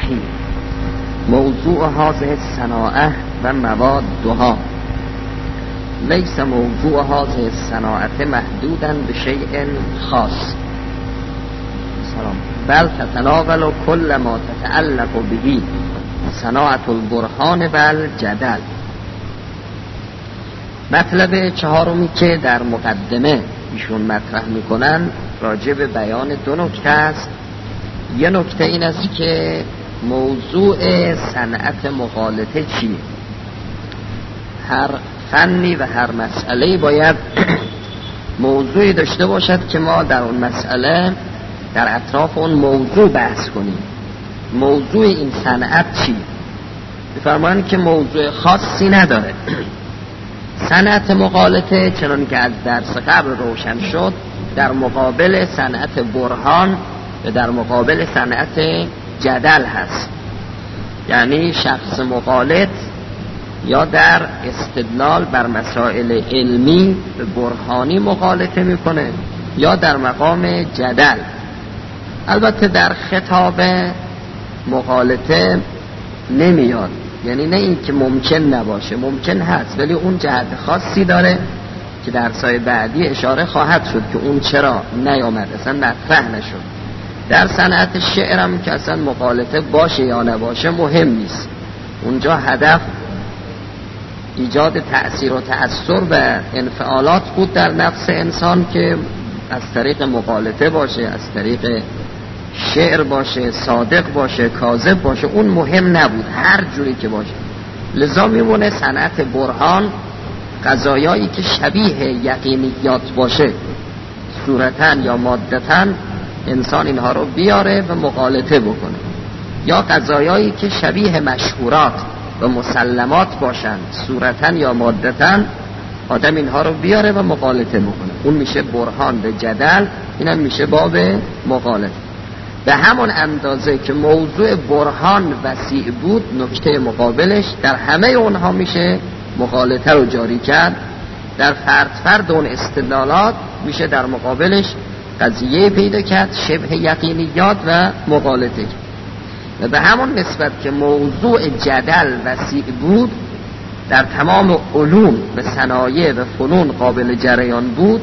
به موضوع هذه الصناعه و موادها لیس موضوع هذه الصناعه محدودا به شیء خاص بل تتناول كل ما تتعلق به صناعة البرهان بل جدل. مطلب چهارمی که در مقدمه ایشون مطرح میکنن راجع به بیان دو نکته است. یه نکته این است که موضوع صنعت مغالطه چیه. هر فنی و هر مسئله باید موضوعی داشته باشد که ما در اون مسئله در اطراف اون موضوع بحث کنیم. موضوع این صنعت چیه؟ بفرمایند که موضوع خاصی نداره. صنعت مغالطه چنان که از درس قبل روشن شد در مقابل صنعت برهان و در مقابل صنعت جدل هست. یعنی شخص مغالط یا در استدلال بر مسائل علمی به برهانی مغالطه میکنه یا در مقام جدل. البته در خطاب مغالطه نمیاد، یعنی نه این که ممکن نباشه، ممکن هست، ولی اون جهت خاصی داره که در سایه بعدی اشاره خواهد شد که اون چرا نیامد، اصلا مطرح نشد. در صنعت شعرم که اصلا مغالطه باشه یا نباشه مهم نیست، اونجا هدف ایجاد تأثیر و تأثر و انفعالات بود در نفس انسان که از طریق مغالطه باشه، از طریق شعر باشه، صادق باشه، کاذب باشه، اون مهم نبود، هر جوری که باشه. لذا میمونه صنعت برهان قضایایی که شبیه یقینیات باشه، صورتاً یا مادتاً انسان اینها رو بیاره و مغالطه بکنه، یا قضایایی که شبیه مشهورات و مسلمات باشند، صورتاً یا مادتاً آدم اینها رو بیاره و مغالطه بکنه. اون میشه برهان به جدل، اینم میشه باب مغالطه. به همون اندازه که موضوع برهان وسیع بود، نکته مقابلش در همه اونها میشه مغالطه رو جاری کرد. در فرد اون استدلالات میشه در مقابلش قضیه پیدا کرد، شبه یقینیات و مغالطه. و به همون نسبت که موضوع جدل وسیع بود، در تمام علوم و صنایع و فنون قابل جریان بود،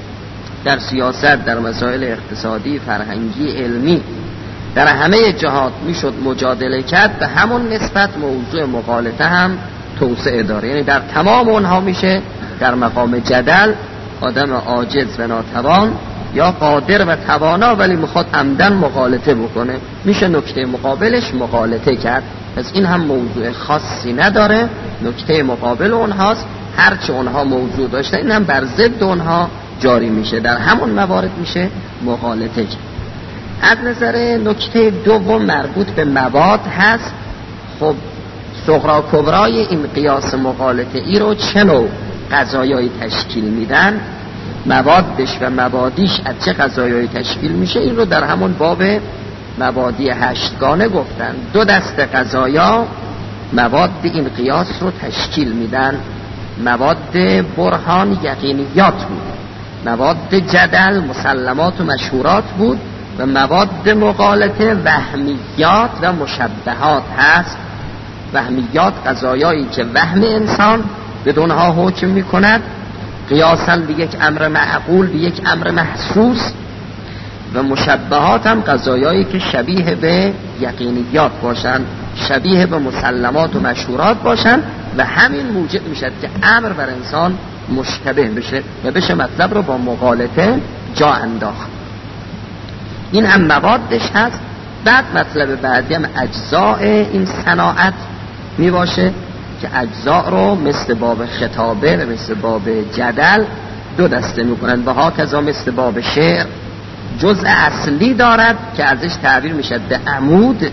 در سیاست، در مسائل اقتصادی، فرهنگی، علمی، در همه جهات میشد مجادله کرد. به همون نسبت موضوع مغالطه هم توسعه داره، یعنی در تمام اونها میشه در مقام جدل آدم عاجز و ناتوان یا قادر و توانا ولی میخواد عمدن مغالطه بکنه، میشه نکته مقابلش مغالطه کرد. پس این هم موضوع خاصی نداره، نکته مقابل اونهاست. هرچه اونها موضوع داشته این هم بر ضد اونها جاری میشه، در همون موارد میشه مغالطه کرد. از نظر نکته دوم مربوط به مواد هست. خب صغرا کبرای این قیاس مغالطه ای رو چه نوع قضایایی تشکیل میدن، موادش و مبادیش از چه قضایایی تشکیل میشه، این رو در همون باب مبادی هشتگانه گفتن. دو دست قضایا مواد این قیاس رو تشکیل میدن. مواد برهان یقینیات بود، مواد جدل مسلمات و مشهورات بود، و مواد مغالطه وهمیات و مشبهات هست. وهمیات قضایایی که وهم انسان بدونها حکم میکند قیاساً به یک امر معقول، به یک امر محسوس. و مشبهات هم قضایایی که شبیه به یقینیات باشند، شبیه به مسلمات و مشهورات باشند، و همین موجب میشد که امر بر انسان مشتبه بشه و بشه مطلب رو با مغالطه جا انداخت. این هم موادش هست. بعد مطلب بعدی هم اجزاء این صناعت می باشه که اجزاء رو مثل باب خطابه و مثل باب جدل دو دسته می کنند. و ها کذا مثل باب شعر جزء اصلی دارد که ازش تعبیر می شد به عمود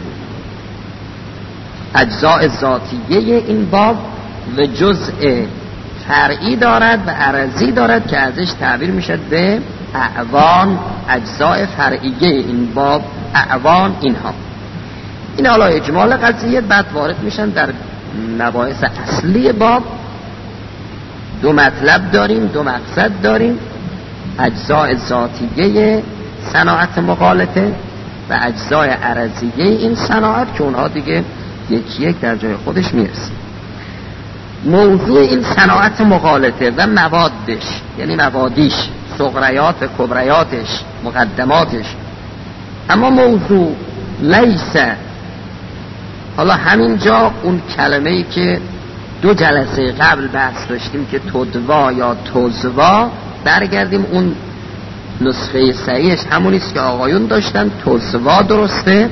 اجزاء ذاتیه این باب، و جزء فرعی دارد و عرضی دارد که ازش تعبیر می شد به اعوان، اجزاء فرعیه این باب، اعوان اینها. این حالا اجمال قضیه. بعد وارد میشن در مباحث اصلی باب. دو مطلب داریم، دو مقصد داریم: اجزاء ذاتیه صناعت مغالطه و اجزای عرضیه این صناعت که اونها دیگه یکی یک در جای خودش میرسه. موضوع این صناعت مغالطه و موادش، یعنی موادیش، صغریات و کبریاتش، مقدماتش. اما موضوع لیسه، حالا همینجا اون کلمه‌ای که 2 جلسه قبل بحث داشتیم که تدوا یا تزوا، برگردیم اون نسخه صحیحش همونیست که آقایون داشتن. تزوا درسته،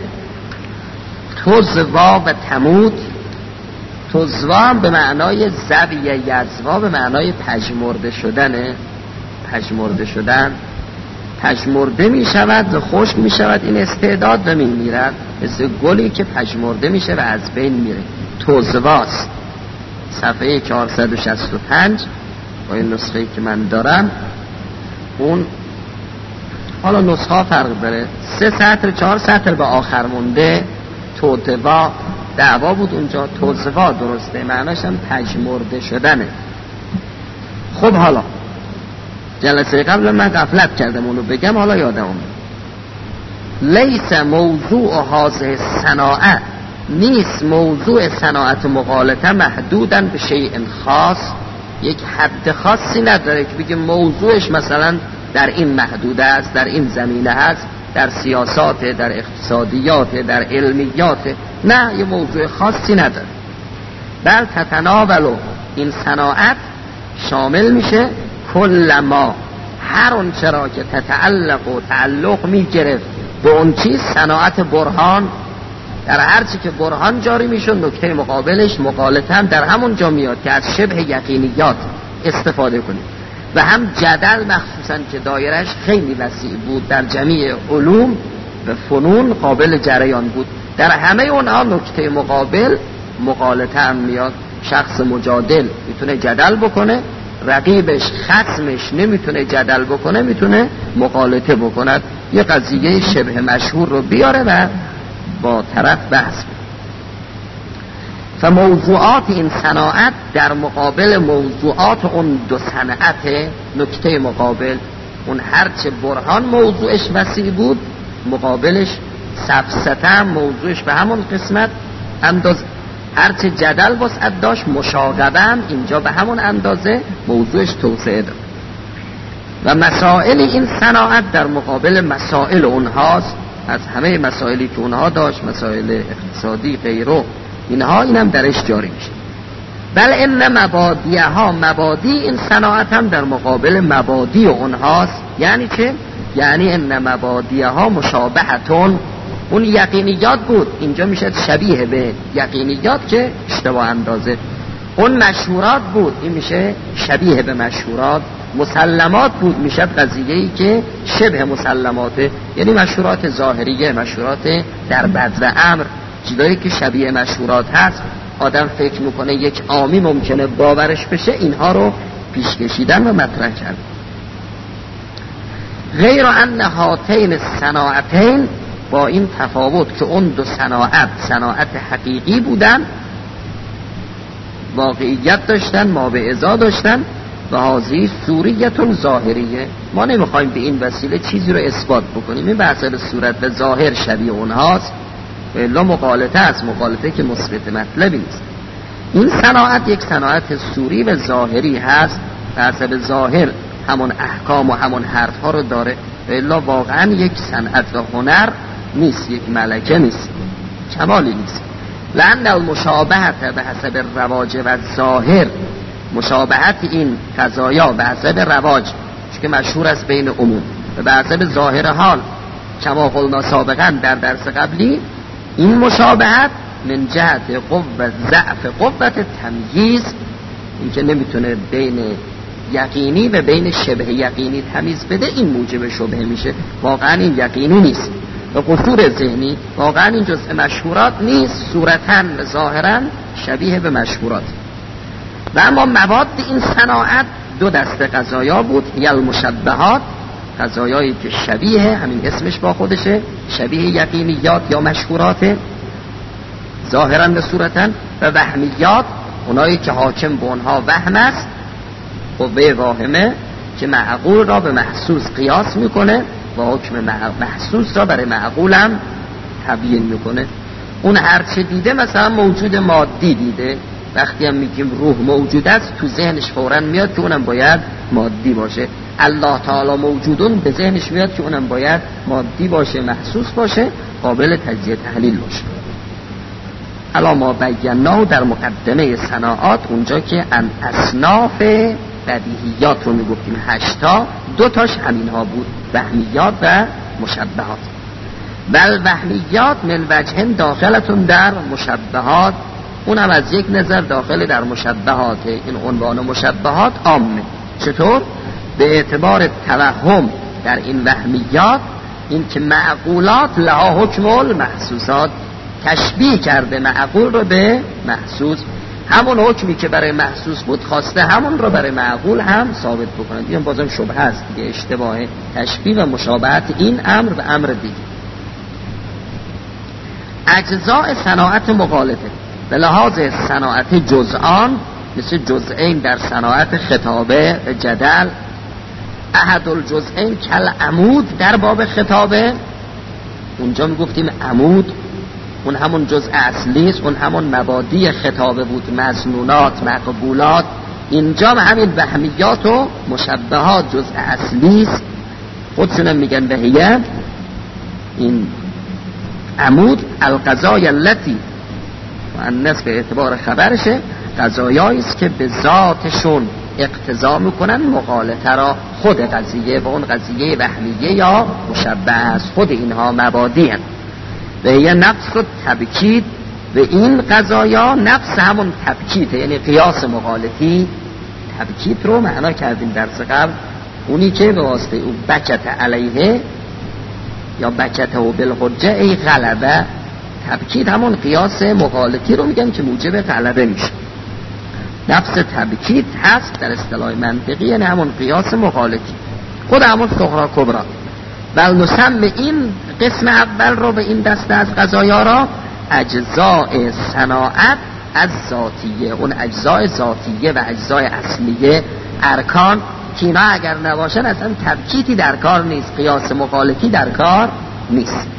تزوا و تمود. تزوا هم به معنای زوی یزوا، به معنای پژمرده شدنه، پژمرده شدن، پژمرده می شود و خشک می شود این استعداد و می میرد، مثل گلی که پژمرده میشه و از بین میره. تزواست. صفحه 465 با این نسخه‌ای که من دارم، اون حالا نسخه ها فرق داره، 3 سطر 4 سطر به آخر مونده. تدوا دعوا بود اونجا، تزوا درسته، معناش هم پژمرده شدنه. خب حالا جلسه قبل من غفلت کردم اونو بگم، حالا یادم اومد. لیس موضوع هذه صناعت، نیست موضوع صناعت مغالطه محدوداً به شیء خاص، یک حد خاصی نداره که بگه موضوعش مثلا در این محدوده است، در این زمینه هست، در سیاسات، در اقتصادیات، در علمیات. نه، یه موضوع خاصی نداره. بل تتناول، این صناعت شامل میشه کل ما، هر اون چرا که تتعلق و تعلق میگرفت به اون چیز، صناعت برهان، در هر چی که برهان جاری میشه نکته مقابلش مغالطه هم در همون جا میاد که از شبه یقینیات استفاده کنیم. و هم جدل مخصوصا که دایرش خیلی وسیع بود، در جمیع علوم و فنون قابل جریان بود، در همه اونها نکته مقابل مغالطه هم میاد. شخص مجادل میتونه جدل بکنه، رقیبش خصمش نمیتونه جدل بکنه، میتونه مغالطه بکند، یه قضیه شبه مشهور رو بیاره و با طرف بحث بکنه. فموضوعات این صناعت در مقابل موضوعات اون 2 صنعت، نکته مقابل اون هرچه برهان موضوعش وسیع بود، مقابلش سفسطه موضوعش به همون قسمت اندازه، هرچه جدل وسعت داشت مشاغبه هم اینجا به همون اندازه موضوعش توسعه داد. و مسائل این صناعت در مقابل مسائل اونهاست، از همه مسائلی که اونها داشت، مسائل اقتصادی غیره اینها، اینم درش جاری میشه. بل ان مبادیها، مبادی این صناعت هم در مقابل مبادی اونهاست. یعنی چه؟ یعنی ان مبادیها مشابهتون، اون یقینیات بود اینجا میشه شبیه به یقینیات که اشتباه اندازه. اون مشهورات بود، این میشه شبیه به مشهورات. مسلمات بود، میشه قضیه‌ای که شبه مسلماته، یعنی مشهورات ظاهریه، مشهورات در بد و امر، چیزایی که شبیه مشهورات هست. آدم فکر میکنه یک عامی ممکنه باورش بشه، اینها رو پیش کشیدن و مطرح کردن. غیر ان هاتین صناعتین، با این تفاوت که اون 2 صناعت حقیقی بودن، واقعیت داشتن، مابعضا داشتن، و هذه صوریتون ظاهریه. ما نمیخوایم به این وسیله چیزی رو اثبات بکنیم، این بحث صورت و ظاهر شبیه اونهاست، الا مغالطه است، مغالطه که مثبت مطلبی نیست. این صناعت یک صناعت صوری و ظاهری هست، به حسب ظاهر همون احکام و همون حرف ها رو داره، الا واقعا یک صنعت و هنر نیست، یک ملکه نیست، کمالی نیست. لأن المشابهت به حسب رواج و ظاهر، مشابهت این قضایا به حسب رواج که مشهور است بین عموم، و به حسب ظاهر حال کما قلنا سابقا در درس قبلی، این مشابهت من جهت قوت ضعف قوت تمییز، این که نمیتونه بین یقینی و بین شبه یقینی تمیز بده، این موجب شبهه میشه. واقعا این یقینی نیست، و قصور ذهنی، واقعا این جزء مشهورات نیست، صورتاً و ظاهراً شبیه به مشهورات. و اما مواد این صناعت 2 دسته قضایا بود، یا المشبهات، قضایایی که شبیه، همین اسمش با خودشه، شبیه یقینیات یا مشهورات ظاهراً و صورتاً، و وهمیات، اونایی که حاکم به اونها وهم است، قوه واهمه که معقول را به محسوس قیاس میکنه، و حکم محسوس را برای معقول هم تبیین میکنه. اون هرچه دیده مثلا موجود مادی دیده، وقتی هم میگیم روح موجود است تو ذهنش فوراً میاد که اونم باید مادی باشه. الله تعالی موجودون به ذهنش میاد که اونم باید مادی باشه، محسوس باشه، قابل تجزیه تحلیل باشه. الا ما بیناه در مقدمه صناعات، اونجا که اصناف بدیهیات رو میگفتیم 8 تا، 2 تاش همین ها بود، وهمیات و مشبهات. بل وهمیات من وجه داخلتون در مشبهات، اونم از یک نظر داخل در مشبهات. این عنوان مشبهات عامه. چطور؟ به اعتبار توهم در این وهمیات، این که معقولات لها حکم المحسوسات، تشبیه کرده معقول رو به محسوس، همون حکمی که برای محسوس بود خواسته همون رو برای معقول هم ثابت بکنه. دیگه بازم شبهه است دیگه، اشتباه تشبیه و مشابهت این امر به امر دیگه. اجزاء صناعت مغالطه به لحاظ صناعت جزءان، مثل جزئین در صناعت خطابه جدل، احد الجزئین کل عمود در باب خطابه، اونجا میگفتیم عمود اون همون جزء اصلی است، اون همون مبادی خطابه بود، مظنونات، مقبولات. اینجا همین وهمیات و مشبهات جزء اصلی است، خودشون میگن بهیه. این عمود القضای التي مؤنث به اعتبار خبرشه، قضایایی است که به ذاتشون اقتضا میکنن مغالطه را، خود قضیه و اون قضیه وهمیه یا مشبه است، خود اینها مبادی هست. و یه نفس و تبکید، و این قضایا نفس همون تبکید، یعنی قیاس مغالطی. تبکید رو معنا کردیم درس قبل، اونی که به واسطه اون بکت علیه یا بکته و بالحجه ای غلبه. تبکید همون قیاس مغالطی رو میگن که موجب غلبه میشه. نفس تبکید هست در اصطلاح منطقی، یعنی همون قیاس مغالطی، خود همون صغرا کبرا. بل نسم این قسم اول رو، به این دسته از قضایا را، اجزاء صناعت از ذاتیه، اون اجزاء ذاتیه و اجزاء اصلیه، ارکان که اینا اگر نباشن اصلا تبکیتی در کار نیست، قیاس مغالطی در کار نیست.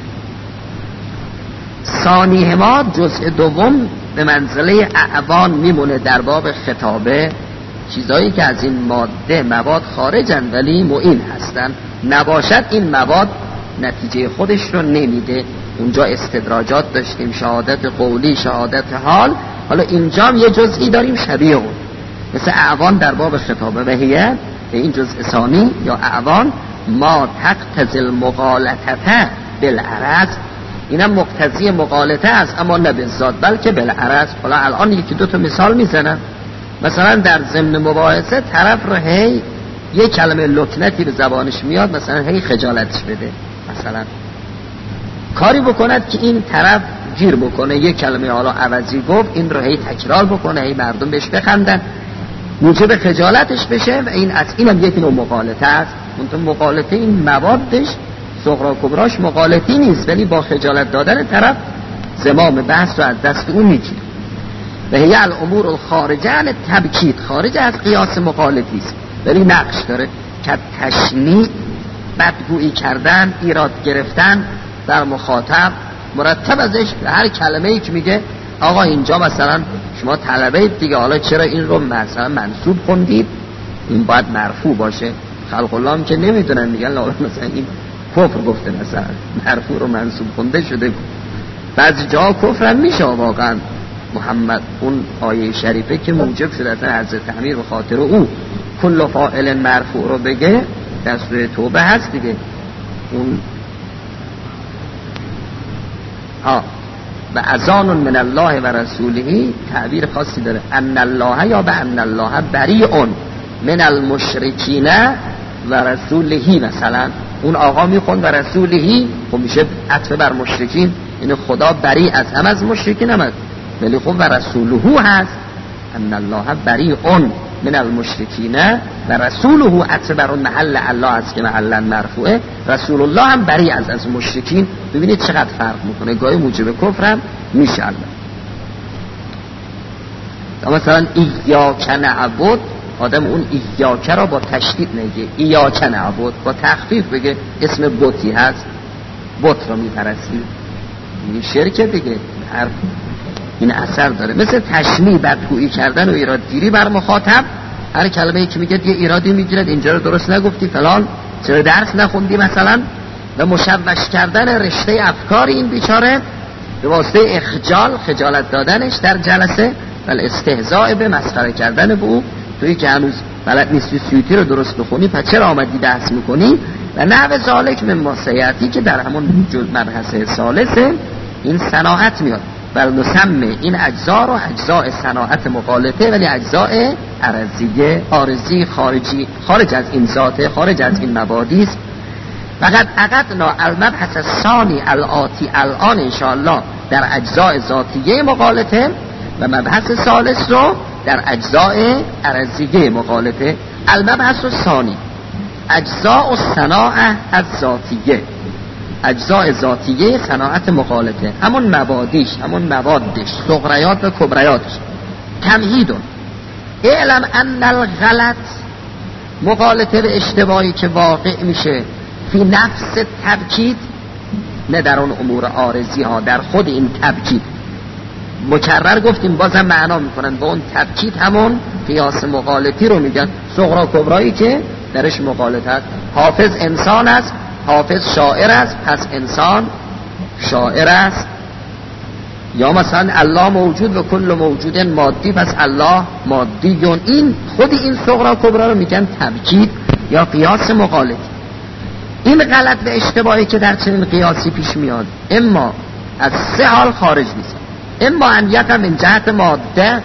ثانیه ما جزء دوم به منزله اعوان میمونه در باب خطابه، چیزایی که از این ماده مواد خارجن ولی معین هستن، نباشد این مواد نتیجه خودش رو نمیده. اونجا استدراجات داشتیم، شهادت قولی، شهادت حال، حالا اینجا هم یه جزئی داریم شبیه اون، مثل اعوان در باب خطابه. بهیه به این جزء ثانی یا اعوان ما تقتضی المغالطه بالعرض، اینم مقتضی مغالطه است، اما نه بالذات بلکه بالعرض. حالا الان یکی دو تا مثال میزنم. مثلا در ضمن مباحثه طرف رو هی یک کلمه لکنتی به زبانش میاد، مثلا هی خجالتش بده، مثلا کاری بکند که این طرف گیر بکنه، یک کلمه حالا عوضی گفت، این رو هی تکرار بکنه، هی مردم بهش بخندن، موجب خجالتش بشه، و این از اینم یکی نوع مغالطه است. اون مغالطه این موادش صغرا کبراش مغالطی نیست، ولی با خجالت دادن طرف زمام بحث رو از دست اون میگیره. و هی الامور الخارجه عن تبکید، خارج از قیاس مغالطی است ولی نقش داره، که تشنیع، بدگویی کردن، ایراد گرفتن در مخاطب، مرتب ازش هر کلمه‌ای که میگه آقا اینجا مثلا شما طلبه دیگه، حالا چرا این رو مثلا منصوب خوندید، این باید مرفوع باشه. خلق الله هم که نمیدونن، میگن مثلا این کفر گفته، مثلا مرفوع رو منصوب خونده شده. بعضی جاها کفر هم میشه واقعا. محمد اون آیه شریفه که موجب شده از حضرت امیر به خاطر او کل فاعل مرفوع رو بگه، در سوره توبه هست دیگه. اون و اذان من الله و رسوله تعبیر خاصی داره، ان الله یا به ان الله بریء من المشرکین و رسوله. مثلا اون آقا میخوند و رسوله، خب میشه عطف بر مشرکین، یعنی خدا بری از هم از مشرکین هم هست، ولی خب و رسوله هست، ان الله بریء من المشرکین و رسوله عطف بر اون محل الله هست که محلا مرفوعه، رسول الله هم بری از مشرکین. ببینید چقدر فرق میکنه، گاهی موجب کفر هم میشه. مثلا ایاک نعبد آدم اون ایاکه را با تشدید نگه، ایاکه نعبد، با تخفیف بگه اسم بتی هست، بت را میپرستی، این شرکه دیگه. این اثر داره، مثل تشمیع، بدگویی کردن و ایرادگیری بر مخاطب. هر کلمه‌ای که میگه یه ایرادی میگیرد، اینجا رو درست نگفتی فلان، چرا درس نخوندی مثلا، و مشوش کردن رشته افکار این بیچاره به واسطه اخجال، خجالت دادنش در جلسه و استهزاء به، مسخره کردن به او. تویی که هنوز بلد نیستی سیوطی رو درست بخونی، پس چرا آمدی درس میکنی؟ و نحو ذالک من ماسیاتی که در همون مبحث ثالثه این صناعت میاد. بل نسمه این اجزا رو اجزاء صناعت مغالطه، ولی اجزاء عارضی خارج از این ذاته، خارج از این مبادی است. فقط عقدنا المبحث الثانی الآتی الان انشاءالله در اجزاء ذاتیه مغالطه و مبحث ثالث رو در اجزاء عرضیه مغالطه. المبحث الثانی اجزاء الصناعه الذاتیه، اجزاء ذاتیه صناعت مغالطه، همون مبادیش، همون موادش، صغریات و کبریاتش. تمهید اعلم ان الغلط، مغالطه به اشتباهی که واقع میشه فی نفس تبکید، نه در اون امور عارضی ها، در خود این تبکید. مکرر گفتیم بازم معنا میکنن با اون تبکید همون قیاس مغالطی رو میگن، صغرا کبرایی که درش مغالطه است. حافظ انسان است، حافظ شاعر است، پس انسان شاعر است. یا مثلا الله موجود و کل موجود مادی، پس الله مادیون. این خود این صغرا کبرا رو میگن تبکید یا قیاس مغالطی. این غلط و اشتباهی که در چنین قیاسی پیش میاد اما از سه حال خارج نیست. اما ان یقع من جهت ماده،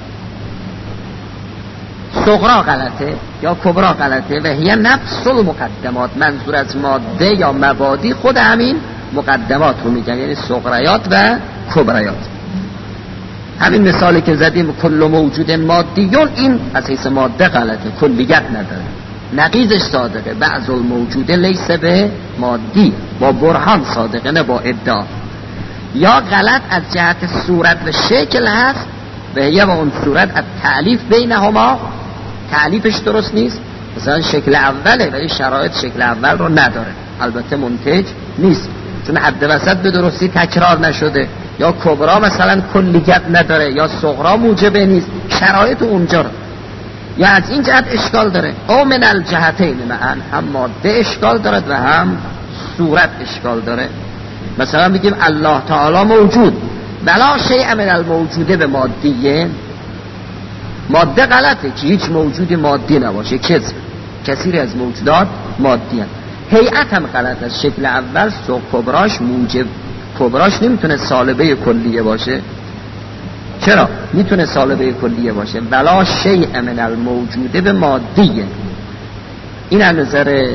صغرا غلطه یا کبرا غلطه، و هی نفس المقدمات، منظور از ماده یا مبادی خود همین مقدمات رو میگن، یعنی صغریات و کبریات. همین مثالی که زدیم کل موجود مادیون، این از حیث ماده غلطه، کلیت نداره، نقیضش صادقه. بعض الموجود لیس به مادی، با برهان صادقه نه با ادعا. یا غلط از جهت صورت و شکل هست، و یا با اون صورت از تعلیف بینهما، تعلیفش درست نیست. مثلا شکل اوله ولی شرایط شکل اول رو نداره، البته منتج نیست چون حد وسط به درستی تکرار نشده. یا کبرا مثلا کلیت نداره، یا صغرا موجبه نیست، شرایط اونجا رو. یا از این جهت اشکال داره. او من الجهتین معا، هم ماده اشکال دارد و هم صورت اشکال داره. مثلا بگیم الله تعالی موجود، بلا شیء من الموجوده به مادیه، ماده غلطه که هیچ موجود مادی نباشه، کثیر از موجودات مادی هست. هیئت هم غلط است، شکل اول کبراش موجب، کبراش نمیتونه سالبه کلیه باشه. چرا؟ میتونه سالبه کلیه باشه. بلا شیء من الموجوده به مادیه، این از نظر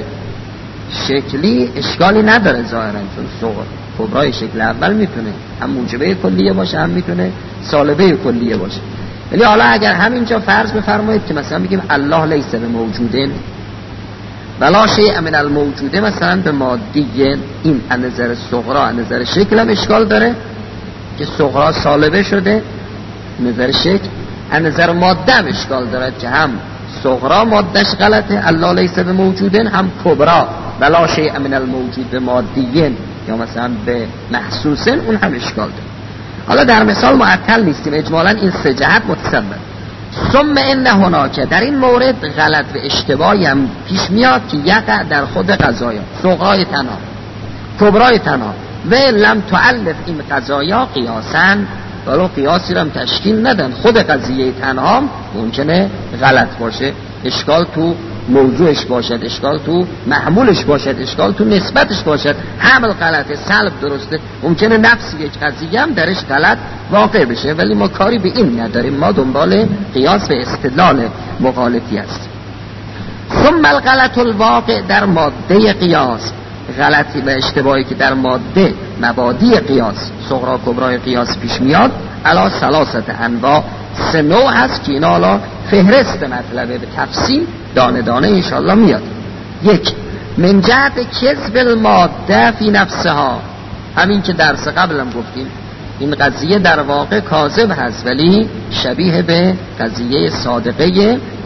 شکلی اشکالی نداره ظاهرا، چون کبرای شکل اول میتونه هم موجبه کلیه باشه، هم میتونه سالبه کلیه باشه. ولی حالا اگر همینجا فرض بفرمایید که مثلا بگیم الله لیس به موجودین، بلا شیء من الموجوده مثلا به مادیه، این از نظر صغرا، از نظر شکل هم اشکال داره که صغرا سالبه شده نظر شکل، از نظر ماده هم اشکال دارد که هم صغرا مادهش غلطه الله لیس به موجودین، هم کبرا بلا شیء من الموجود به مادیین یا مثلا به محسوسین، اون هم اشکال داره. حالا در مثال معطل نیستیم، اجمالا این سه جهت متصور. ثم ان هناک، در این مورد غلط و اشتباهی هم پیش میاد که یقع در خود قضایا، صغرای تنها کبرای تنها، و لم تعلف این قضایا قیاسا، ولو قیاسی رو هم تشکیل ندن، خود قضیه تنها ممکنه غلط باشه، اشکال تو موضوعش باشد، اشکال تو محمولش باشد، اشکال تو نسبتش باشد، حمل غلطه، سلب درسته، ممکنه نفس یک قضیه هم درش غلط واقع بشه، ولی ما کاری به این نداریم، ما دنبال قیاس و استدلال مغالطی است. ثم الغلط الواقع در ماده قیاس، غلطی و اشتباهی که در ماده مبادی قیاس، صغرا کبرای قیاس پیش میاد، علا ثلاثه انواع، سه نوع هست که اینا حالا فهرست مطلبه به تفصیل دانه دانه انشاءالله میاد. یک، من جهت کذب الماده فی نفسها، همین که درس قبلم گفتیم این قضیه در واقع کاذب هست ولی شبیه به قضیه صادقه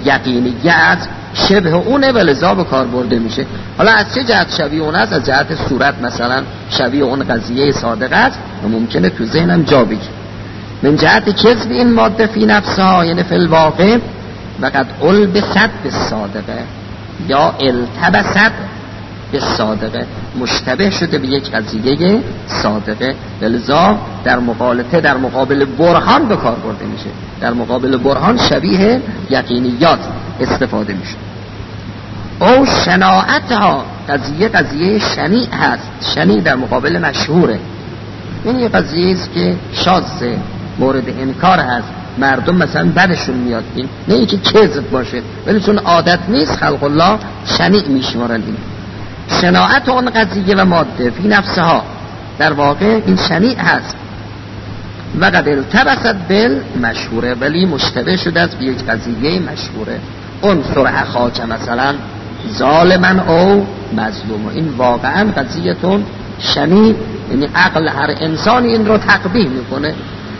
یقینیت شبه اونه و لذا به کار برده میشه. حالا از چه جهت شبیه اون است؟ از جهت صورت مثلا شبیه اون قضیه صادقه است و ممکنه تو ذهنم جا بگیره. من جهت کذب این ماده فی نفسها، یعنی فی الواقع وقد البست بالصادقه یا التبست بالصادقه، مشتبه شده به یک قضیه صادقه، لذا در مقالطه در مقابل برهان به کار برده میشه. در مقابل برهان شبیه یقینیات استفاده میشه. او شناعتها، قضیه شنیع هست. شنیع در مقابل مشهوره، این یه قضیه است که شاذه، مورد انکار هست، مردم مثلا بدشون میاد این، نه اینکه کذب باشه ولی چون عادت نیست خلق الله شنیع میشمارن. این شناعت اون قضیه و ماده فی نفسها، در واقع این شنیع هست. و قد التبست بالمشهوره، ولی مشتبه شده است به یک قضیه مشهوره. انصر اخاک مثلا ظالمن او مظلوم، این واقعا قضیهتون شنیع، یعنی عقل هر انسانی این رو تقبیح میکنه،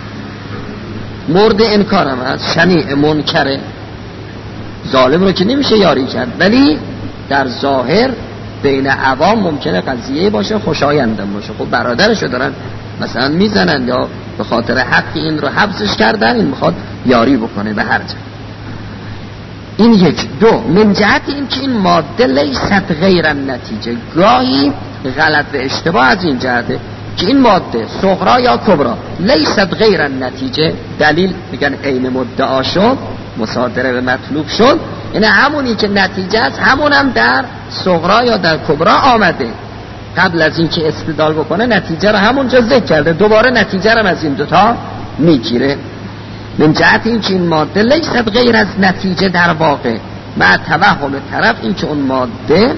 مورد انکار هم هست، شنیع منکره. ظالم رو که نمیشه یاری کرد، ولی در ظاهر بین عوام ممکنه قضیه باشه خوشایندم باشه. خب برادرشو دارن مثلا میزنن یا به خاطر حق این رو حبسش کردن، این میخواد یاری بکنه به هر جا. این یک. دو، من جهت این که این ماده لیست غیر نتیجه، گاهی غلط و اشتباه از این جهته که این ماده صغرا یا کبرا لیست غیر نتیجه، دلیل میگن عین مدعا شد، مصادره به مطلوب شد، یعنی همونی که نتیجه است همون هم در صغرا یا در کبرا آمده. قبل از این که استدلال بکنه نتیجه رو همونجا ذکر کرده، دوباره نتیجه رو از این دوتا میگیره. من جهت این که این ماده لیست غیر از نتیجه، در واقع مع توهم طرف این که اون ماده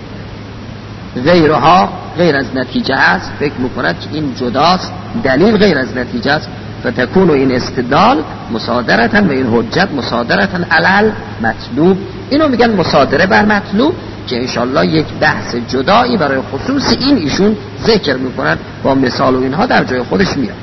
غیرها غیر از نتیجه است، فکر میکند که این جداست، دلیل غیر از نتیجه است، فتکون این استدلال مصادرتا و این حجت مصادرتا علل مطلوب. اینو میگن مصادره بر مطلوب که انشالله یک بحث جدایی برای خصوص این ایشون ذکر میکنن با مثال و اینها در جای خودش میاد.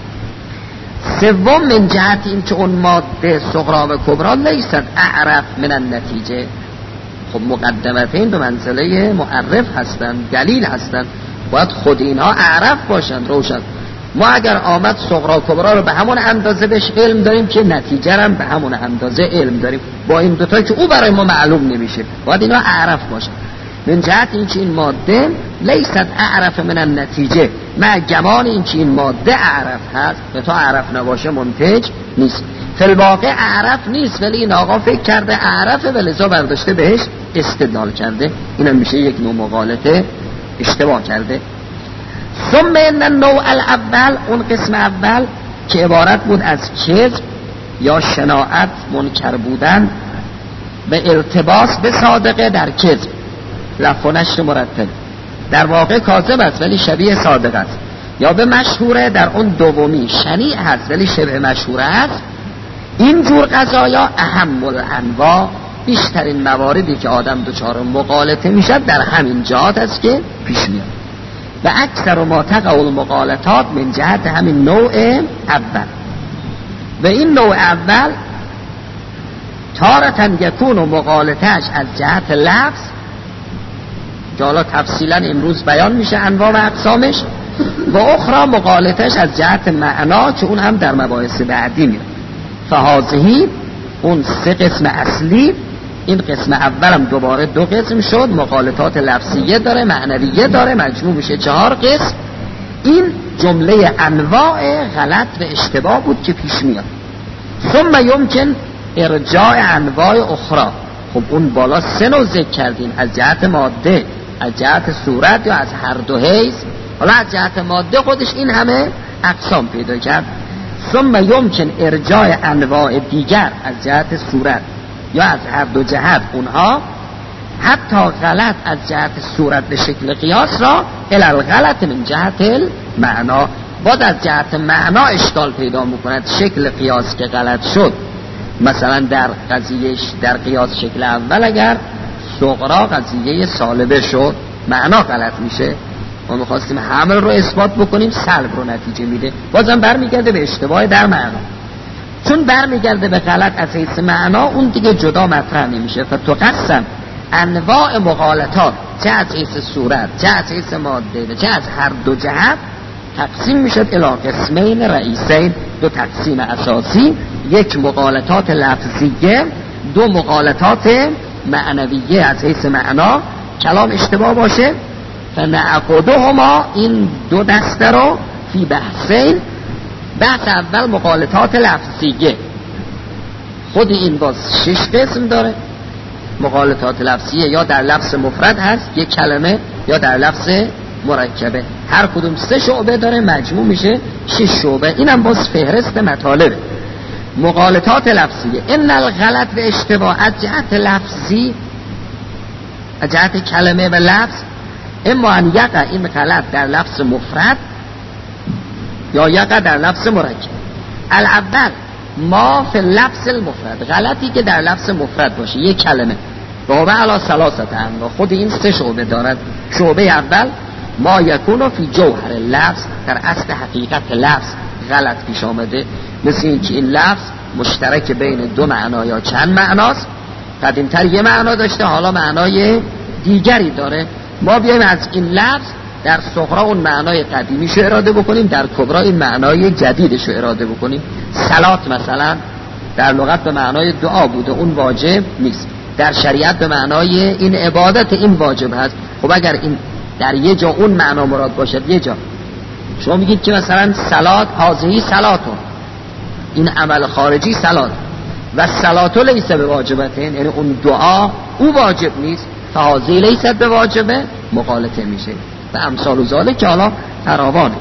سوم، من جهت این که اون ماده صغرا و کبرا لیست اعرف من النتیجه. خب مقدمتین به منزله معرف هستن، دلیل هستن، باید خود اینها اعرف باشن، روشن. ما اگر آمد صغرا کبرا رو به همون اندازه بهش علم داریم که نتیجه هم به همون اندازه علم داریم، با این دوتا که او برای ما معلوم نمیشه، باید اینا اعرف باشن. من جهت این که این ماده لیست اعرف من النتیجه، مع گمان این که این ماده اعرف هست، به تا اعرف نباشه منتج نیست. فی الواقع اعرف نیست، ولی این آقا فکر کرده اعرفه و لذا برداشته بهش استدلال کرده، اینم میشه یک نوع مغالطه، اشتباه کرده. ثم ان النوع الاول، اون قسم اول که عبارت بود از کذب یا شناعت، منکر بودن به ارتباط به صادقه در کذب، رفع و نشر مرتب، در واقع کاذب است ولی شبیه صادق است، یا به مشهوره در اون دومی شنیع هست ولی شبه مشهوره است. این جور قضایا اهم الانواع، بیشترین مواردی که آدم دچار مغالطه میشد در همین جهات است که پیش میاد. و اکثر ما تقع المغالطات من جهت همین نوع اول. و این نوع اول تارتن یکون و مغالطهش از جهت لفظ، که حالا تفصیلا امروز بیان میشه انواع و اقسامش، و اخرى مغالطهش از جهت معنا که اون هم در مباحث بعدی میاد. فهذه اون سه قسم اصلی، این قسم اولم دوباره دو قسم شد، مغالطات لفظیه داره، معنویه داره، مجموع میشه 4 قسم. این جمله انواع غلط و اشتباه بود که پیش میاد. ثم یمکن ارجاع انواع اخرى. خب اون بالا 3 نوع ذکر کردیم، از جهت ماده، از جهت صورت یا از هر دو حیث. حالا از جهت ماده خودش این همه اقسام پیدا کرد. ثم یمکن ارجاع انواع دیگر از جهت صورت یا از هر دو جهت اونها، حتی غلط از جهت صورت به شکل قیاس را الالغلط من جهت المعنا، باید از جهت معنا اشکال پیدا میکند. شکل قیاس که غلط شد، مثلا در قضیه در قیاس شکل اول اگر صغرا قضیه سالبه شد، معنا غلط میشه. ما میخواستیم حمل رو اثبات بکنیم، سلب رو نتیجه میده، بازم برمیگرده به اشتباه در معنا. چون برمیگرده به غلط از حیث معنا، اون دیگه جدا مطرح نمیشه. فتقسم انواع مغالطات، چه از حیث صورت، چه از حیث ماده، چه از هر دو جهت، تقسیم میشد الی قسمین رئیسین، دو تقسیم اساسی، یک مغالطات لفظیه، دو مغالطات معنویه از حیث معنا کلام اشتباه باشه. فنعقدهما، این دو دسته رو فی بحثین، بحث اول مغالطات لفظیه، خود این باز 6 قسم داره. مغالطات لفظیه یا در لفظ مفرد هست یک کلمه، یا در لفظ مرکبه، هر کدوم 3 شعبه داره، مجموع میشه 6 شعبه. اینم باز فهرست مطالبه. مغالطات لفظیه، ان الغلط و اشتباه از جهت لفظی، از جهت کلمه و لفظ، اما ان یقع این غلط در لفظ مفرد یا یقع در لفظ مرکب. الاول ما فی لفظ المفرد، غلطی که در لفظ مفرد باشه یک کلمه، و هو علی ثلاثه انواع، خود این 3 شعبه دارد. شعبه اول ما یکون فی جوهر لفظ، در اصل حقیقت لفظ غلط پیش آمده، مثل این که این لفظ مشترک بین دو معنا یا چند معناست، قدیمتر یه معنا داشته حالا معنای دیگری داره، ما بیایم از این لفظ در صغرا اون معنای قدیمیشو اراده بکنیم، در کبرا این معنای جدیدشو اراده بکنیم. صلات مثلا در لغت به معنای دعا بوده، اون واجب نیست، در شریعت به معنای این عبادت، این واجب هست. خب اگر این در یه جا اون معنا مراد باشد، یه جا شما میگید که مثلا صلات هذه صلاتون، این عمل خارجی صلات، و صلاتو لیس به واجبتین، یعنی اون دعا او واجب نیست، فهذه لیست به واجبه، مغالطه میشه و امثال و ذالک که حالا فراوانه.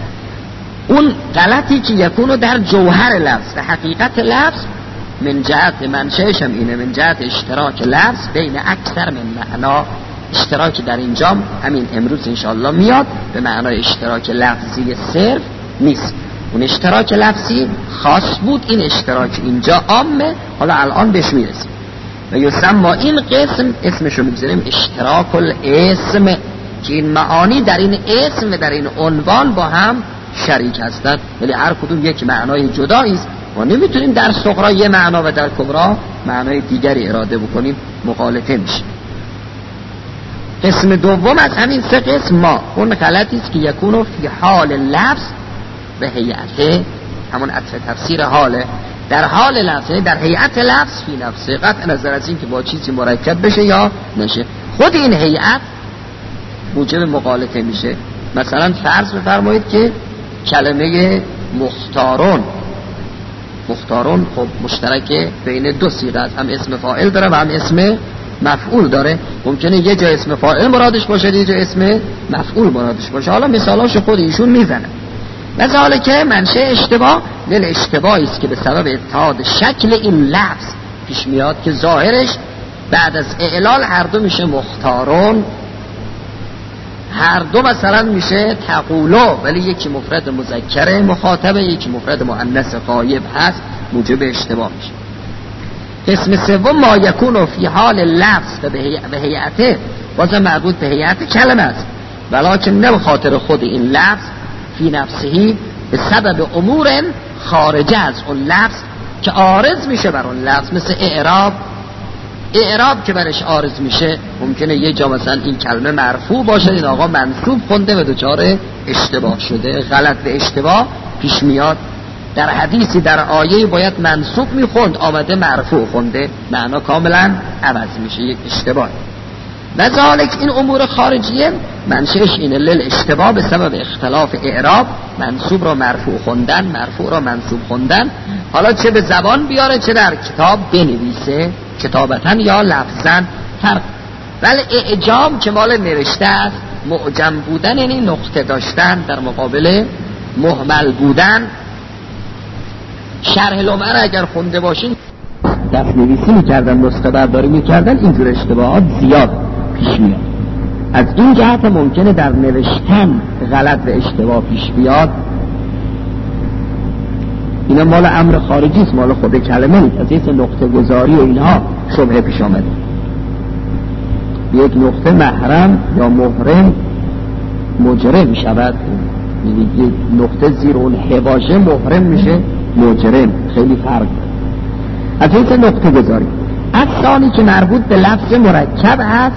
اون غلطی که یکونو در جوهر لفظ و حقیقت لفظ، من جهت منشأش هم اینه، من جهت اشتراک لفظ بین اکثر من معنا، اشتراک در اینجا همین امروز انشاءالله میاد به معنای اشتراک لفظی صرف نیست، اون اشتراک لفظی خاص بود، این اشتراک اینجا عامه، حالا الان بهش میرسیم. و یسمى این قسم، اسمشو میگذاریم اشتراک الاسم، که این معانی در این اسم و در این عنوان با هم شریک هستند، ولی هر کدوم یک معنای جدایی است، ما نمیتونیم در صغرا یه معنا و در کبرا معنای دیگری اراده بکنیم، مغالطه میشه. قسم دوم از همین 3 قسم ما اون غلطی است که یکونو فی حال لفظ به هیئت، همون عطف تفسیر حاله، در حال لفظ، در هیئت لفظ فی نفسه، قطع نظر از این که با چیزی مرکب بشه یا نشه، خود این هیئت موجب مغالطه میشه. مثلا فرض بفرمایید که کلمه مختارون، مختارون خب مشترک بین 2 صیغه است، هم اسم فاعل داره و هم اسم مفعول داره، ممکنه یه جا اسم فاعل مرادش باشه، یه جا اسم مفعول مرادش باشه، حالا مثالاش خود ایشون میزنه. مثلا که منشأ اشتباه دل اشتباهی است که به سبب اتحاد شکل این لفظ پیش میاد، که ظاهرش بعد از اعلال هر دو میشه مختارون، هر دو مثلا میشه تقولو، ولی یکی مفرد مذکر مخاطبه، یکی مفرد مؤنث غایب هست، موجب اشتباه میشه. قسم سوم ما یکون فی حال لفظ و به هیئته، بازم مربوط به هیئت کلمه است، ولکن نه به خاطر خود این لفظ فی نفسهی، به سبب امور خارجه از اون لفظ که عارض میشه بر اون لفظ، مثل اعراب که برش عارض میشه، ممکنه یه جا مثلا این کلمه مرفوع باشه، این آقا منصوب خونده و دچار اشتباه شده، غلط به اشتباه پیش میاد. در حدیثی در آیه باید منصوب میخوند، آمده مرفوع خونده، معنا کاملا عوض میشه، یک اشتباه. لذالک این امور خارجیه منشأش اینه، لیل اشتباه به سبب اختلاف اعراب، منصوب را مرفوع خوندن، مرفوع را منصوب خوندن، حالا چه به زبان بیاره چه در کتاب بنویسه، کتابتاً یا لفظاً فرق. ولی اعجام که مال نوشته است، معجم بودن یعنی نقطه داشتن در مقابل مهمل بودن. شرح لمعه را اگر خونده باشین، دست نویسی میکردن، نسخه برداری میکردن، اینجور اشتباهات زیاد پیش میاد. از این جهت ممکنه در نوشتن غلط و اشتباه پیش بیاد، اینا مال امر خارجی است، مال خود کلمه نیست، از این نقطه گذاری و اینها شبهه پیش آمده. یک نقطه محرم یا محرم مجرم شود، یک نقطه زیر اون حواژه محرم میشه، مجرم خیلی فرق داره. از این نقطه گذاریم. اصلی که مربوط به لفظ مرکب هست،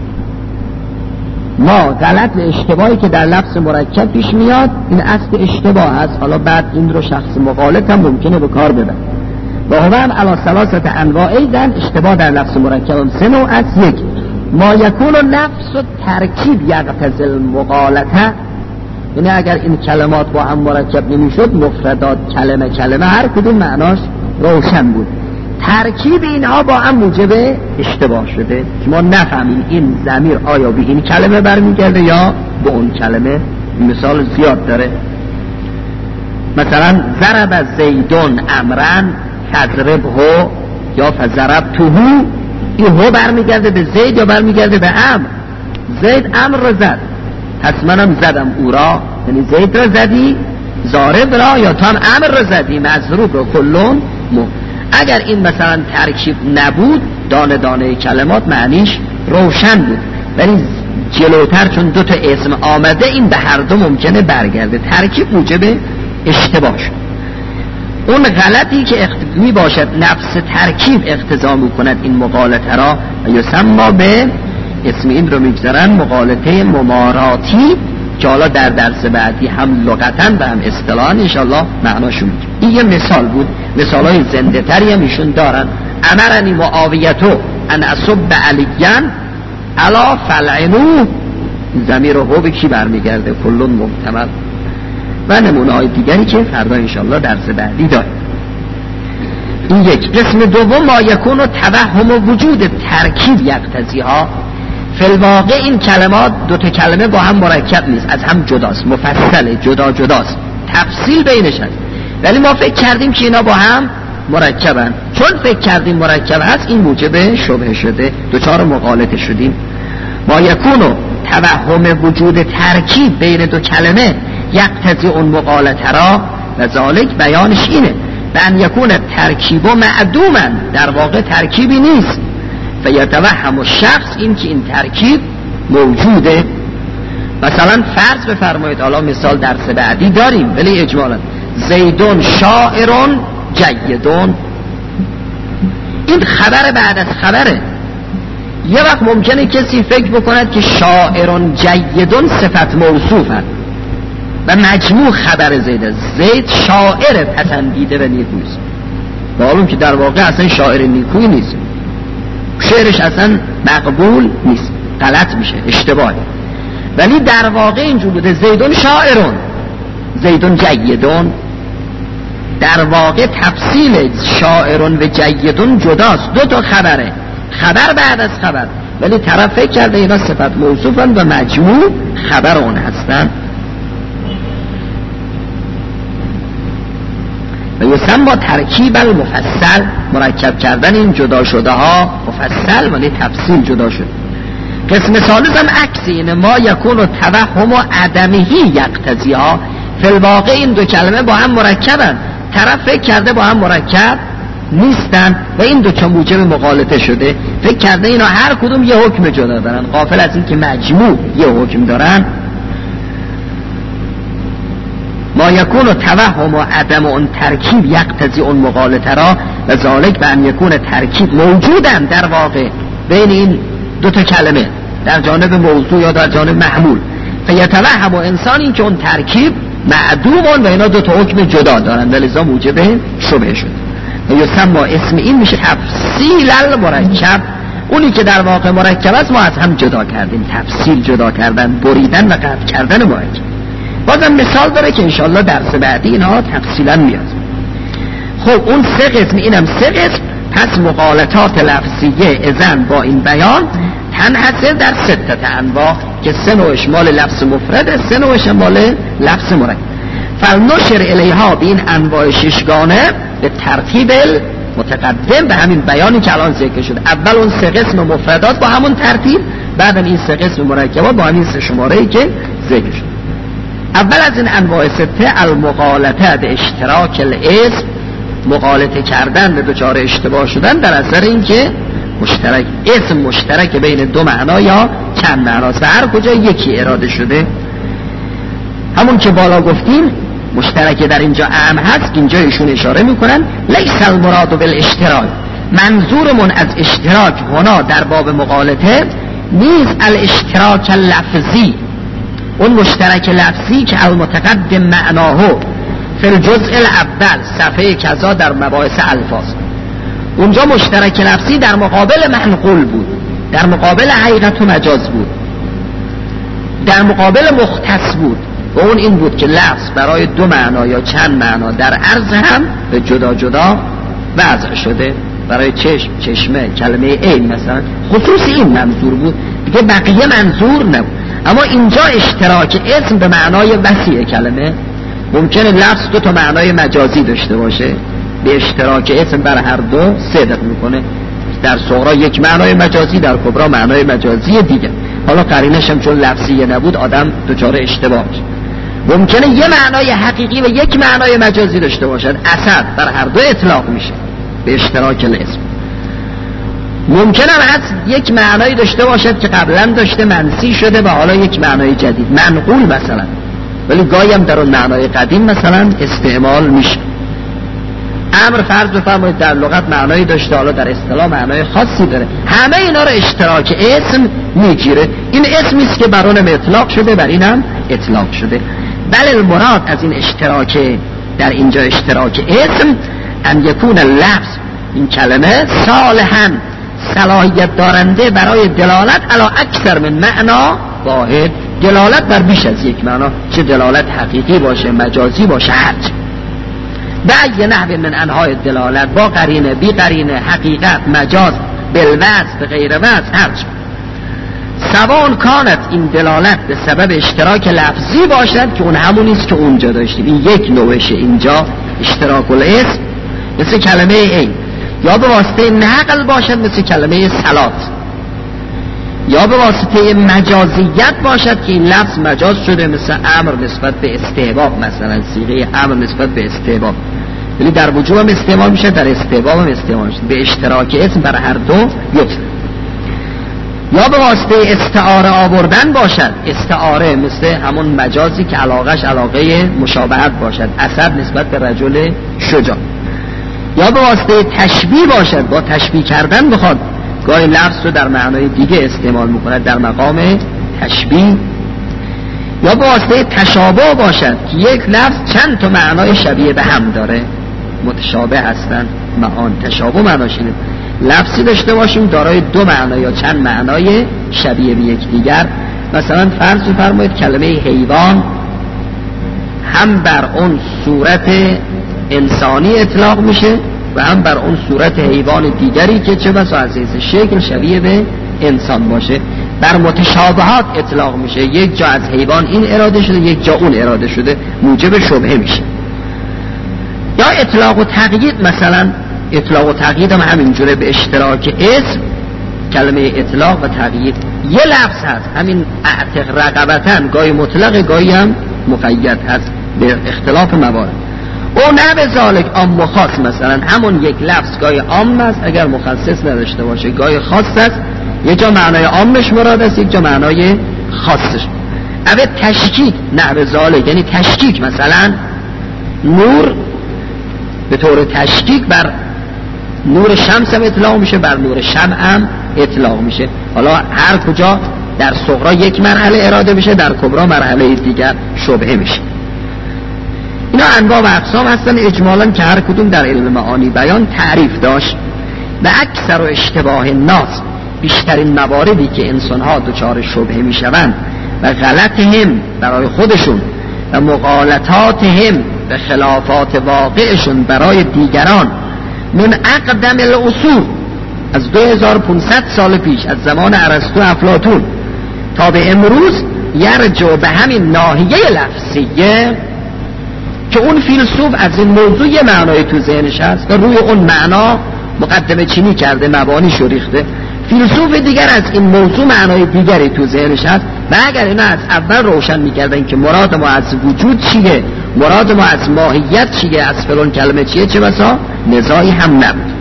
ما غلط اشتباهی که در لفظ مرکب پیش میاد این اصل اشتباه هست. حالا بعد این رو شخص مغالط هم ممکنه به کار ببره. و هو هم علی ثلاثه انواع ایدن، اشتباه در لفظ مرکب هم سه نوع است. یک ما یکون نفس و ترکیب یقتضی المغالطه، یعنی اگر این کلمات با هم مرکب نمیشد مفردات کلمه هر کدوم معناش روشن بود، ترکیب اینها با هم موجب اشتباه شده که ما نفهمیم این ضمیر آیا به این کلمه برمیگرده یا به اون کلمه. مثال زیاد داره، مثلا ضرب زیدون امرن فضربه یا فضربته، این هو برمیگرده به زید یا برمیگرده به امر؟ زید امر رو زد، پس منم زدم او را، یعنی زید را زدی ضارب را، یا تو هم امر را زدی مضروب را. کلون اگر این مثلا ترکیب نبود دانه دانه کلمات معنیش روشن بود، ولی جلوتر چون دو تا اسم آمده این به هر دو ممکنه برگرده، ترکیب موجب اشتباه شد. اون غلطی که می باشد نفس ترکیب اقتضا میکند این مغالطه را، یسمى به اسم این رو میگذارن مغالطه مماراتی که حالا در درس بعدی هم لغتاً و هم اصطلاحاً انشاءالله معناشون میگه. این یه مثال بود، مثالای زنده تری هم ایشون دارن. امرنی معاویتو ان اصب علیان علا فلعنو، ضمیر هو به کی برمیگرده؟ کلون محتمل. و نمونه های دیگری که فردا انشاءالله درس بعدی داریم. این یک. قسم دوم ما یکون و توهم و وجود ترکیب یقتضیها، فی الواقع این کلمات دو تا کلمه با هم مرکب نیست، از هم جداست، مفصله، جداست، تفصیل بینش هست، ولی ما فکر کردیم که اینا با هم مرکبن. چون فکر کردیم مرکب هست این موجب شبهه شده، دوچار مغالطه شدیم. ما یکون و توهم وجود ترکیب بین دو کلمه یقتضی اون مغالطه را، و ذالک بیانش اینه به ان یکون ترکیب و معدومن، در واقع ترکیبی نیست، فیتوهم الشخص این که این ترکیب موجوده. مثلا فرض بفرمایید، حالا مثال درس بعدی داریم ولی اجمالا، زیدون شاعرون جیدون، این خبر بعد از خبره. یه وقت ممکنه کسی فکر بکند که شاعرون جیدون صفت موصوفه و مجموع خبر زید، زید شاعر پسندیده و نیکویست، معلوم که در واقع اصلا شاعر نیکوی نیست، شعرش اصلا مقبول نیست، غلط میشه، اشتباهه. ولی در واقع اینجور بوده زیدون شاعرون زیدون جیدون، در واقع تفصیل شاعرون و جیدون جداست، دو تا خبره، خبر بعد از خبر، ولی طرف فکر کرده اینا صفت موصوفن و مجموع خبر اون هستن. و یسمى با ترکیب المفصل، مرکب کردن این جدا شده ها مفصل ولی تفصیل جدا شد. قسم ثالث هم عکس اینه، ما یکون و توهم و عدمهی یقتضی ها، فی الواقع این دو کلمه با هم مرکبن، طرف فکر کرده با هم مرکب نیستن و این دو تا موجب مغالطه شده، فکر کرده اینا هر کدوم یه حکم جدا دارن، غافل از این که مجموع یه حکم دارن. ما یکون و توهم و عدم اون ترکیب یقتضی اون مغالطه را، و ذالک به ان یکون ترکیب موجودن در واقع بین این دو تا کلمه در جانب موضوع یا در جانب محمول، فیتوهم و انسان این که اون ترکیب معدومون و اینا دو تا حکم جدا دارن و لذا موجب شبهه شد. و یسمى اسم این میشه تفصیل المرکب، اونی که در واقع مرکب است ما از هم جدا کردیم، تفصیل جدا کردن، بریدن و قطع کردن مرکب. بازم مثال داره که انشاءالله درس بعدی اینها تفصیلا میاد. خب اون سه قسم، اینم سه قسم، پس مغالطات لفظیه اذن با این بیان تنحصر در سته انواع که سه نوعش مال لفظ مفرد، سه نوعش مال لفظ مرکب. فلنشر الیها به این انواع ششگانه به ترتیب متقدم، به همین بیانی که الان ذکر شد. اول اون سه قسم مفردات با همون ترتیب، بعد این سه قسم مرکبات با همین سه شماره‌ای که ذکر شد. اول از این انواع سته المغالطه به اشتراک الاسم، مغالطه کردن به دچار اشتباه شدن در اثر اینکه مشترک اسم مشترک بین دو معنا یا چند معناست و هر کجا یکی اراده شده. همون که بالا گفتیم مشترک در اینجا اعم هست، اینجا ایشون اشاره میکنن لیس المراد بالاشتراک، منظورمون از اشتراک هنا در باب مغالطه نیست الاشتراک لفظی، اون مشترک لفظی که المتقدم معناه فی الجزء الاول صفحه کذا در مباحث الفاظ. اونجا مشترک لفظی در مقابل منقول بود، در مقابل حقیقت و مجاز بود، در مقابل مختص بود و اون این بود که لفظ برای دو معنا یا چند معنا در عرض هم به جدا جدا وضع شده. برای چشم، چشمه، کلمه عین مثلا خصوص این منظور بود، دیگه بقیه منظور نبود. اما اینجا اشتراک اسم به معنای وسیع کلمه، ممکنه لفظ دو تا معنای مجازی داشته باشه، به اشتراک اسم بر هر دو صدق میکنه. در صغرا یک معنای مجازی، در کبرا معنای مجازی دیگه. حالا قرینش هم چون لفظیه نبود آدم دچار اشتباه میشه. ممکنه یه معنای حقیقی و یک معنای مجازی داشته باشد، اسد بر هر دو اطلاق میشه به اشتراک الاسم. ممکنه هست یک معنایی داشته باشد که قبلا داشته منسی شده و حالا یک معنای جدید منقول مثلا، ولی گاهی هم در اون معنای قدیم مثلا استعمال میشه. امر فرض بفرمایید در لغت معنایی داشته، حالا در اصطلاح معنای خاصی داره. همه اینا رو اشتراک اسم میگیره. این اسمی است که بر اونم اطلاق شده، بر اینم اطلاق شده. بل المراد از این اشتراک در اینجا اشتراک اسم ان یکون اللفظ، این کلمه صالحاً صلاحیت دارنده برای دلالت علی اکثر من معنا واحد، دلالت بر بیش از یک معنا، چه دلالت حقیقی باشه، مجازی باشه، هرچه به نحو من انواع دلالت، با قرینه، بی قرینه، حقیقت، مجاز، بالوصف، غیر وصف، هرچه. سواء کانت این دلالت به سبب اشتراک لفظی باشد که اون همونیست که اونجا داشتیم، این یک نوعشه اینجا اشتراک الاسم مثل کلمه این، یا به واسطه نقل باشد مثل کلمه صلات، یا به واسطه مجازیت باشد که این لفظ مجاز شده مثل امر نسبت به استحباب، مثلا صیغه امر نسبت به استحباب، ولی در وجوب هم استعمال میشه، در استحباب هم استعمال میشه، به اشتراک اسم بر هر دو یکسان. یا به واسطه استعاره آوردن باشد، استعاره مثل همون مجازی که علاقش علاقه مشابهت باشد، اسد نسبت به رجل شجاع. یا به واسطه تشبیه باشد، با تشبیه کردن بخواد گاهی لفظ رو در معنای دیگه استعمال میکنه در مقام تشبیه. یا به واسطه تشابه باشد که یک لفظ چند تا معنای شبیه به هم داره، متشابه هستن معان. تشابه معناش اینه لفظی داشته باشیم دارای دو معنا یا چند معنای شبیه به یک دیگر. مثلا فرض فرمایید کلمه حیوان هم بر اون صورت انسانی اطلاق میشه و هم بر اون صورت حیوان دیگری که چه بسا از شکل شبیه به انسان باشه. بر متشابهات اطلاق میشه، یک جا از حیوان این اراده شده، یک جا اون اراده شده، موجب شبهه میشه. یا اطلاق و تقیید، مثلا اطلاق و تقیید هم همینجوره به اشتراک اسم، کلمه اطلاق و تقیید یه لفظ هست، همین اعتق رقبتن گاهی مطلق گاهی هم مقید هست به اختلاف موارد. او نه به ذالک عام و خاص، مثلا همون یک لفظ گاهی عام است اگر مخصص نداشته باشه، گاهی خاص است، یک جا معنای عامش مراد است، یک جا معنای خاصش. اوه تشکیک نه به ذالک یعنی تشکیک، مثلا نور به طور تشکیک بر نور شمس هم اطلاق میشه، بر نور شمع هم اطلاق میشه. حالا هر کجا در صغرا یک مرحله اراده میشه، در کبرا مرحله دیگر شبهه میشه. اینا انواع و اقسام هستن اجمالاً که هر کدوم در علم معانی بیان تعریف داشت. و اکثر و اشتباه الناس، بیشترین مواردی که انسانها دچار شبهه میشوند و غلطهم برای خودشون و مغالطاتهم و خلافات واقعشون برای دیگران من اقدم العصور، از 2500 سال پیش، از زمان ارسطو افلاطون تا به امروز، یرجع به همین ناحیه لفظیه که اون فیلسوف از این موضوع یه معنای تو ذهنش هست و روی اون معنا مقدمه چینی کرده، مبانی شو ریخته. فیلسوف دیگر از این موضوع معنای دیگری تو ذهنش هست و اگر اینا از اول روشن میکردن که مراد ما از وجود چیه، مراد ما از ماهیت چیه، از فلان کلمه چیه، چه بسا نزاعی هم نبود.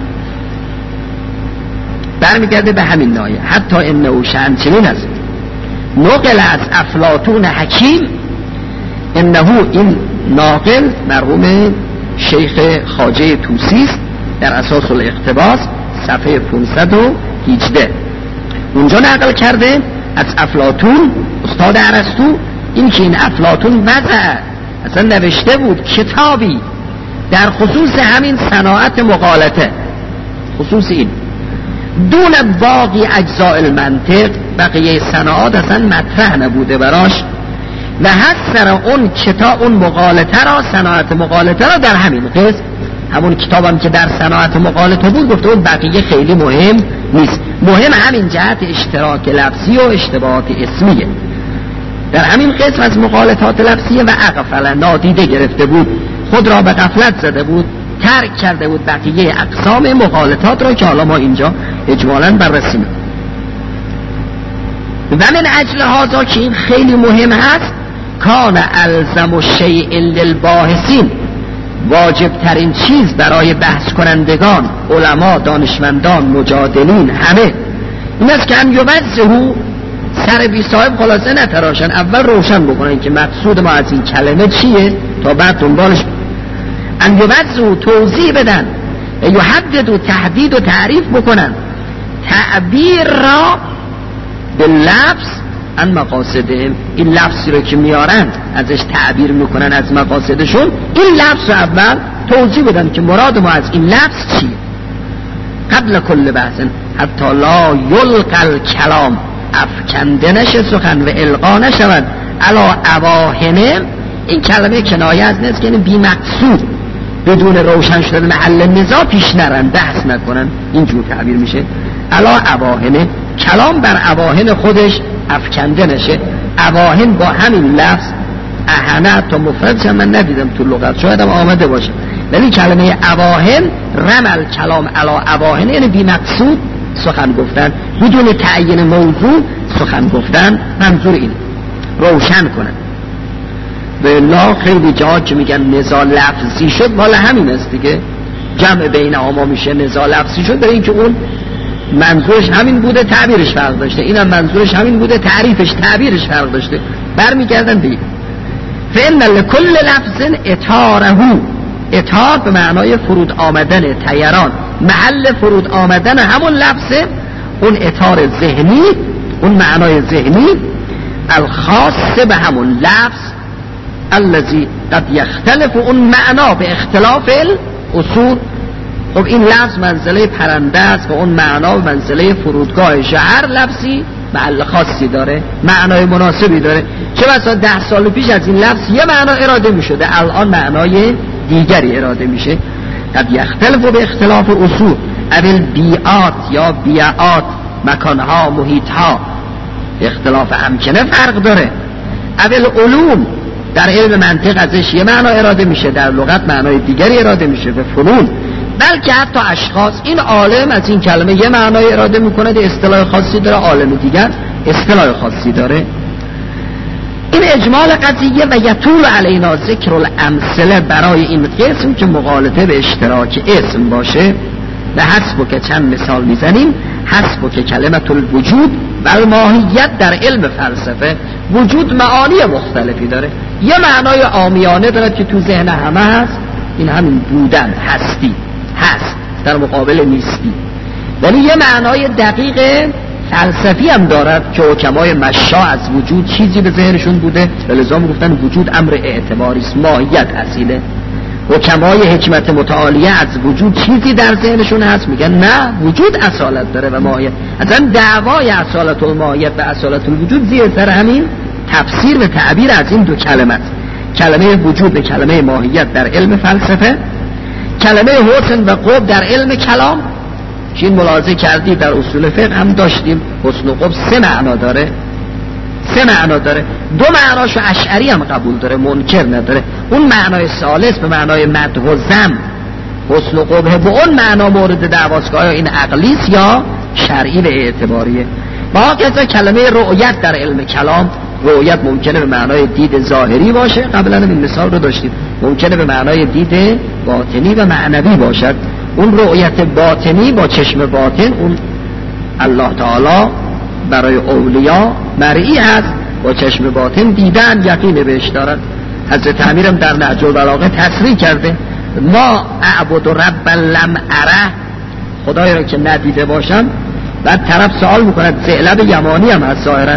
برمیگرده به همین نایه. حتی انه شأن چنین است نقل از افلاطون حکیم، انه این ناقل مرحوم شیخ خواجه طوسی است در اساس الاقتباس صفحه 518. اونجا نقل کرده از افلاطون استاد ارسطو این که این افلاطون اصلا نوشته بود کتابی در خصوص همین صناعت مغالطه، خصوص این دون باقی اجزاء المنطق، بقیه صناعات اصلا مطرح نبوده براش، و حصر اون کتاب اون مغالطه را، صناعت مغالطه را در همین قسم، همون کتابم که در صناعت مغالطه بود گفته اون بقیه خیلی مهم نیست، مهم همین جهت اشتراک لفظی و اشتباهات اسمیه، در همین قسم از مغالطات لفظیه و اغفل نادیده گرفته بود، خود را به غفلت زده بود، ترک کرده بود بقیه اقسام مغالطات را که حالا ما اینجا اجمالاً بررسی می‌کنیم. و من اجل هذا که این خیلی مهم هست، کان الزم شیء للباحثین، واجب ترین چیز برای بحث کنندگان، علما، دانشمندان، مجادلین، همه این است که هم یوزهو سر بی صاحب خلاصه نتراشن، اول روشن بکنن که مقصود ما از این کلمه چیه تا بعد دنبالش ان یوزهو توضیح بدن، یحدد و تحدید و تعریف بکنن تعبیر را به لفظ ان مقاصدهم، این لفظی رو که میارن ازش تعبیر میکنن از مقاصدشون، این لفظ رو اول توضیح بدن که مراد ما از این لفظ چیه قبل کل بحث، حتی لا یلقى الکلام، افکنده نشه سخن و القا نشود علی اواهنه، این کلمه کنایه از نیست که این بی مقصود بدون روشن شدن محل نزاع پیش نرن، بحث نکنن، اینجور تعبیر میشه علی اواهنه، کلام بر اواهن خودش افکنده نشه. اواهن با همین لفظ اهنه تا مفردش من ندیدم تو لغت، شاید هم آمده باشه، ولی کلمه اواهن رمل کلام علی اواهن یعنی بی مقصود سخن گفتن، بدون تعیین موضوع سخن گفتن، منظور این روشن کنن. به الله خیلی جا که میگن نزاع لفظی شد، والا همین است دیگه، جمع بین آما میشه نزاع لفظی شد، برای اینکه اون منظورش همین بوده تعبیرش فرق داشته، اینم منظورش همین بوده تعریفش تعبیرش فرق داشته، برمیگردن به این فإن لكل لفظ اطاره، اطار به معنای فرود آمدن، تیران، محل فرود آمدن همون لفظه، اون اطار ذهنی، اون معنای ذهنی الخاص به همون لفظ الذي قد يختلف اون معنا به اختلاف الاصول. خب این لفظ منزله پرنده است و اون معنا به منزله فرودگاه شعر، لفظی محل خاصی داره، معنای مناسبی داره، چه بسا 10 سال پیش از این لفظ یه معنا اراده می شده، الان معنای دیگری اراده میشه. قد یختلف به اختلاف اصول، اول بیعات یا بیعات، مکانها، محیطها، اختلاف امکنه فرق داره. اول علوم، در علم منطق ازش یه معنا اراده میشه، در لغت معنای دیگری اراده میشه، به فنون، بلکه حتی اشخاص، این عالم از این کلمه یه معنای اراده میکنه، ده اصطلاح خاصی داره، عالم دیگر اصطلاح خاصی داره. این اجمال قضیه و یطول علینا ذکر الامثله برای این قسم که مغالطه به اشتراک اسم باشه، و حسب که چند مثال میزنیم، حسب که کلمت الوجود و الماهیت در علم فلسفه، وجود معانی مختلفی داره، یه معنای عامیانه داره که تو ذهن همه هست، این همین بودن، هستی، هست در مقابل نیستی، ولی یه معنای دقیق فلسفی هم دارد که حکمای مشا از وجود چیزی به ذهنشون بوده و لذا گفتن وجود امر اعتباری است، ماهیت اصیله. حکمای حکمت متعالیه از وجود چیزی در ذهنشون هست، میگن نه، وجود اصالت داره و ماهیت. اصلا دعوای اصالت الماهیت و اصالت الوجود زیر سر همین تفسیر و تعبیر از این دو کلمه، کلمه وجود به کلمه ماهیت در علم فلسفه، کلمه حسن و قرب در علم کلام که این ملاحظه کردی در اصول فقه هم داشتیم، حسن و قرب 3 معنا داره، 3 معنا داره، 2 معناشو اشعری هم قبول داره، منکر نداره، اون معنای ثالث به معنای مدح و ذم، حسن و قبح به اون معنا مورد دعواسگاه این عقلیست یا شرعی و اعتباریه. با هکذا کلمه رؤیت در علم کلام، رؤیت ممکنه به معنای دید ظاهری باشه، قبلا این مثال رو داشتیم، ممکنه به معنای دید باطنی و معنوی باشد. اون رؤیت باطنی با چشم باطن، اون الله تعالی برای اولیا مرئی هست، با چشم باطن دیدن، یقین بهش دارن. حضرت امیرم در نهج البلاغه تصریح کرده ما اعبد رب لم اره، خدای را که ندیده باشم. بعد طرف سوال میکند ثعلب یمانی هم هست ظاهرا،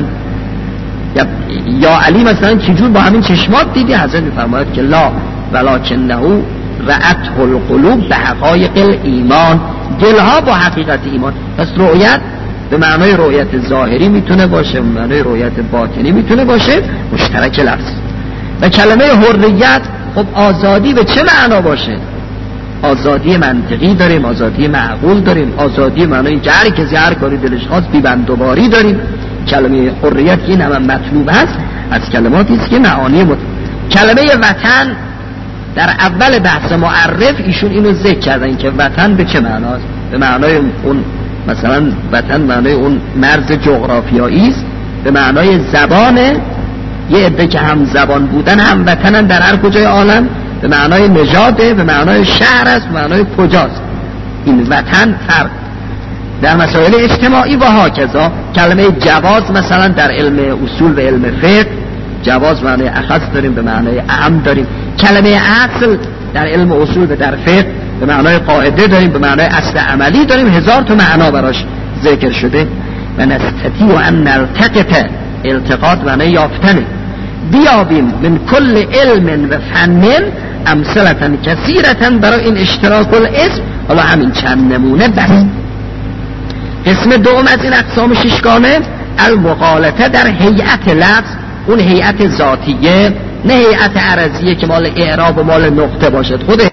یا علی مثلا چجور با همین چشمات دیدی؟ حضرت میفرماید که لا ولکنه رأته القلوب به حقایق الایمان، دلها با حقیقت ایمان. پس رؤیت به معنای رؤیت ظاهری میتونه باشه، به معنای رؤیت باطنی میتونه باشه، مشترک لفظ. و کلمه حریت خب آزادی به چه معنا باشه؟ آزادی منطقی داریم، آزادی معقول داریم، آزادی معنای هر کسی هر کاری دلش خواست بی بندوباری داریم. کلمه حریت این هم مطلوب است از کلماتی است که معانی کلمه وطن در اول بحث معرف ایشون اینو ذکر کردن که وطن به چه معناست. به معنای اون مثلا وطن معنای اون مرز جغرافیایی است، به معنای زبان، یه عده که هم زبان بودن هم وطنن در هر کجای عالم، به معنای نژاده، به معنای شهر است، به معنای کجاست. این وطن فرق در مسائل اجتماعی و هاکذا. کلمه جواز مثلا در علم اصول و علم فقه جواز معنای اخص داریم، به معنای اعم داریم. کلمه اصل در علم اصول و در فقه به معنای قاعده داریم، به معنای اصل عملی داریم. 1000 تا معنا براش ذکر شده. و نستطیع ان نلتقط، التقاط معنای یافتنه، بیابیم من کل علم و فن امثلة کثیرة برای این اشتراک الاسم. حالا همین چند نمونه بس. قسم دوم از این اقسام ششگانه المغالطه در هیئت لفظ، اون هیئت ذاتیه، نه هیئت عرضیه که مال اعراب و مال نقطه باشد. خود